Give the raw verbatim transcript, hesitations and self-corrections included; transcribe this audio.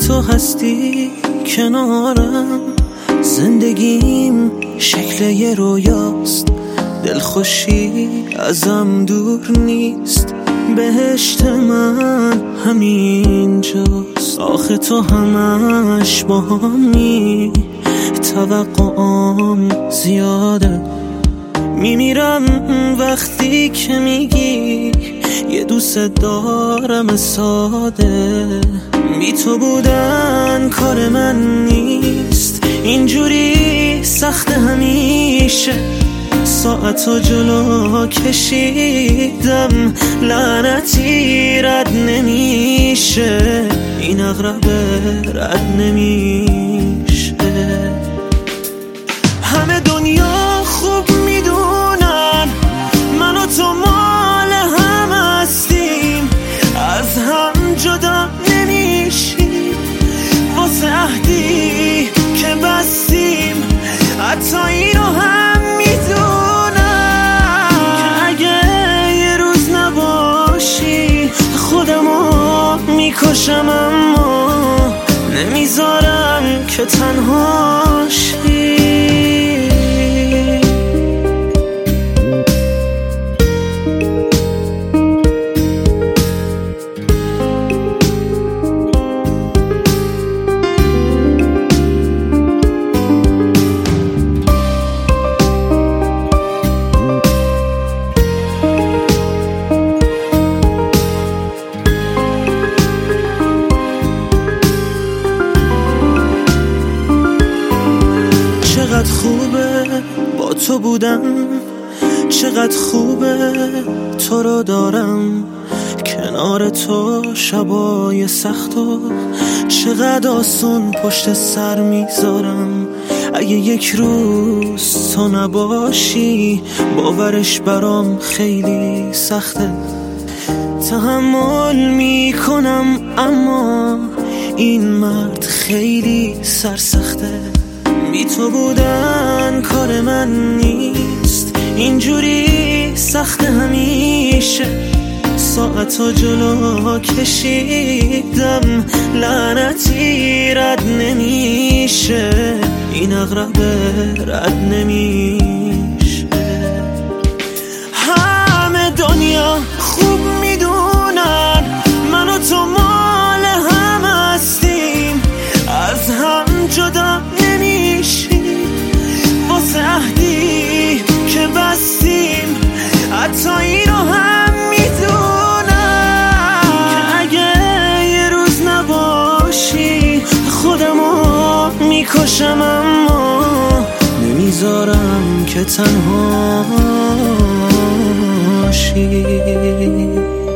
تو هستی کنارم، زندگیم شکل یه رویاست، دلخوشی ازم دور نیست، بهشت من همینجاست. آخه تو همش با همی، توقعام زیاده، میمیرم وقتی که میگی یه دوست دارم ساده. بی تو بودن کار من نیست، اینجوری سخت همیشه، ساعتو جلو کشیدم، لعنتی رد نمیشه، این اغرب رد نمیشه. همه دنیا خوب میدونن من و تو مال هم هستیم، از هم جدا نمیشیم، واسه عهدی که بستیم، حتی اینو هم میدونم که اگه یه روز نباشی خودمو میکشم، اما نمیذارم که تنهاشی. چقدر خوبه با تو بودم، چقدر خوبه تو رو دارم کنار تو، شبای سخت و چقدر آسون پشت سر میذارم. اگه یک روز تو نباشی باورش برام خیلی سخته، تحمل میکنم اما این مرد خیلی سرسخته. بی تو بودن کار من نیست، اینجوری سخت همیشه، ساعتو جلو کشیدم، لعنتی رد نمیشه، این اغرب رد نمیشه. همه دنیا خوب میدونن من و تو مال هم هستیم، از هم جدا واسه عهدی که بستیم، حتی اینو هم میدونم که اگه یه روز نباشی خودمو میکشم، اما نمیذارم که تنهاشی.